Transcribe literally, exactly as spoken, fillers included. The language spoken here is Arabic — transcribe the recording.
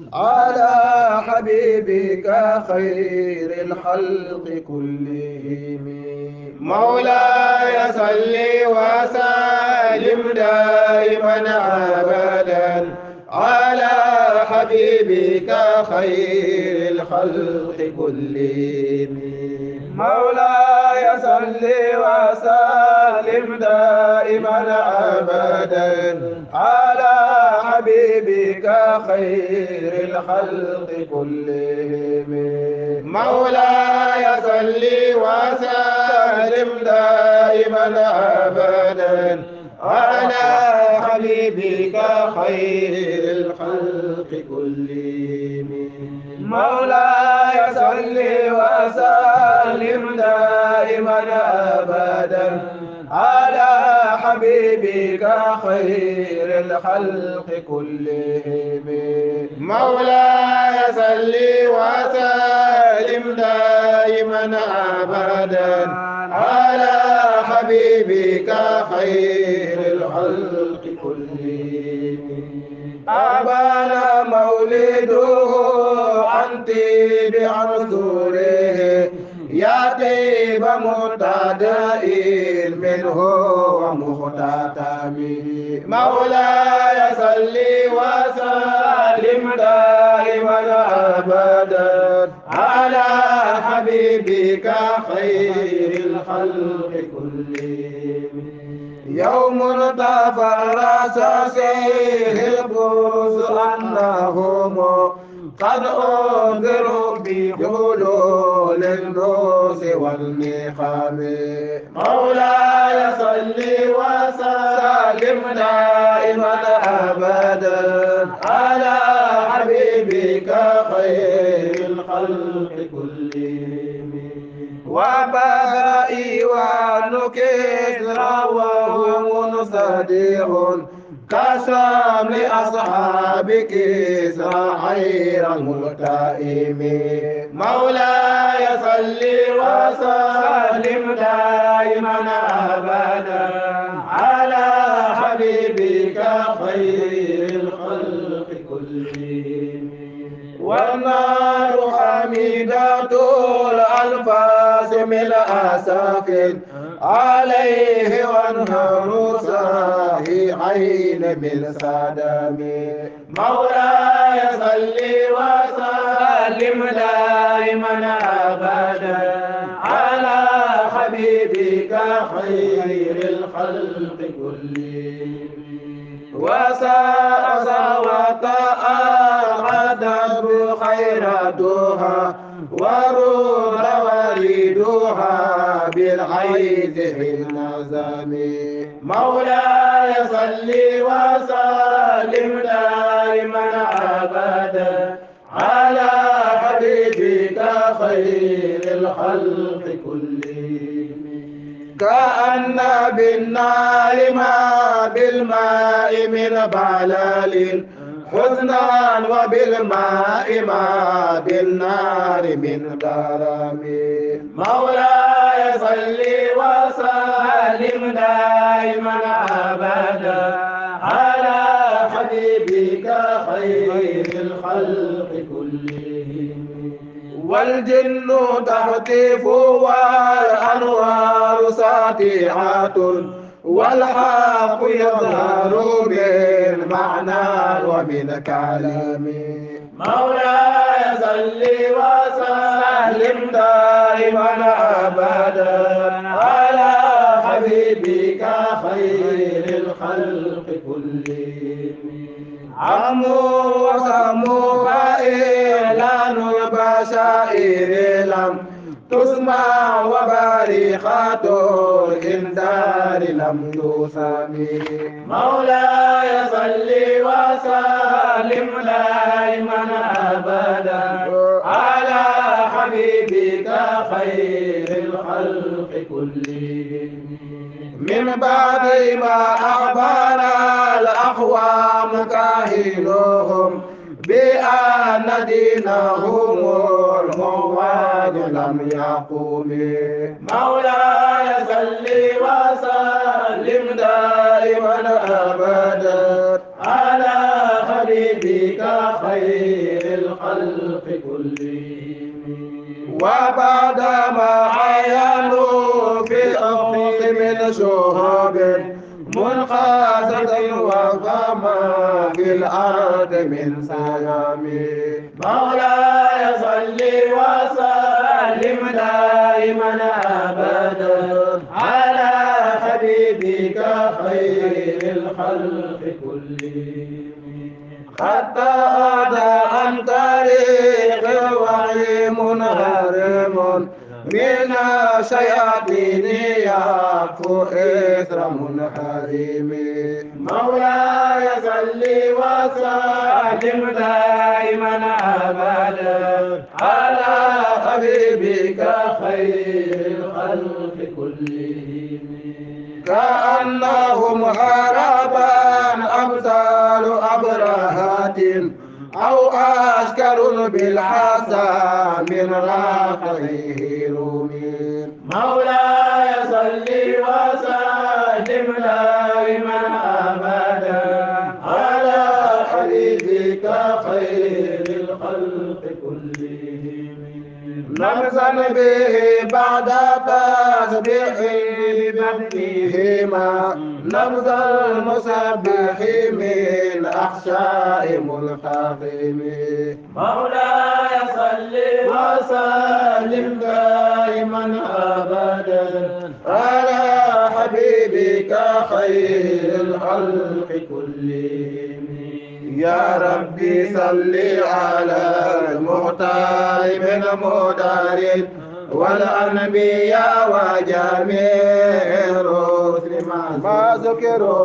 على حبيبك خير الخلق كلهم. مولاي صل وسلم دائما أبدا على حبيبك خير الخلق كلهم. مولاي صل وسلم دائما ابدا على حبيبك خير الخلق كلهم. مولاي صل وسلم دائما أبدا على حبيبك خير الخلق كلهم. مولاي صل وسلم دائما ابدا على حبيبك خير الخلق كلهم. مولاي صل وسلم دائما أبدا على حبيبك خير الخلق كلهم. أبان مولده عن طيب عنصره يا طيب مبتدئ منه ومختتم. مولاي صل وسلم دائما أبدا على حبيبك خير الخلق كلهم. يوم تفرس فيه الفرس أنهم قد أنذروا بحلول النوس والنقم. مولاي صل وسلم دائما أبدا على حبيبك خير الخلق كلهم. وبائي ونكسر وهو منصدق كسام لأصحاب كسرى خير الملتئم. مولاي صل وسلم دائما أبدا على حبيبك خير الخلق كلهم. والنار حميدة الأنفاس من أساف عليه وانهر صاحي عين من صدم. مولاي صل وسلم دائما أبدا على حبيبك خير الخلق كلهم. وساء وتأغدت خيرتها ورود وريدها بالغيث النظم. مولاي صل وسلم دائما أبدا على حبيبك خير الخلق كلهم. كأن بالنار ما بالماء من بلال حزنا وبالماء ما بالنار من ضرم. مولاي صل وسلم دائما أبدا على حبيبك خير الخلق كلهم. والجن تهتف والأنوار ساطعة والحق يظهر من معنى ومن كلام. مولاي صل وسلم دائما أبدا على حبيبك خير الخلق كلهم. عموا وسموا فإعلان البشائر لم تسمع وبريخة الإنذار لم تسمع. مولاي صل وسلم دائما أبدا على حبيبك خير الخلق كلهم. من بعد ما أخبر الأقوام كاهنهم بأن دينهم المواد لم يقوم. مولاي صل وسلم دائما أبدا على حبيبك حبيبك خير الخلق كلهم. وبعدما عينوا في الأفق من شهاب منخاسة وفما في الأرض من سهام. مولاي صل وسلم دائما أبدا على حبيبك خير الخلق كلهم. حتى أتى عن طريق الوحي منهرم من الشياطين يعفو إثر منحرم. مولاي صل وسلم دائما أبدا على حبيبك خير الخلق كلهم. كأنهم هربا أمثال أبرهات أو أشكر بالحسى من راقيه رومين. مولاي صل وسلم دائما أبدا على حبيبك خير الخلق كلهم. نبذا به بعد تسبيح بمدحهما نبذ المسبح من أحشاء ملتقم. مولاي صل وسلم دائما أبدا على حبيبك خير الخلق كلهم. يا ربي صل على المختار من مدار والأنبياء وجميع الرسل ما ذكروا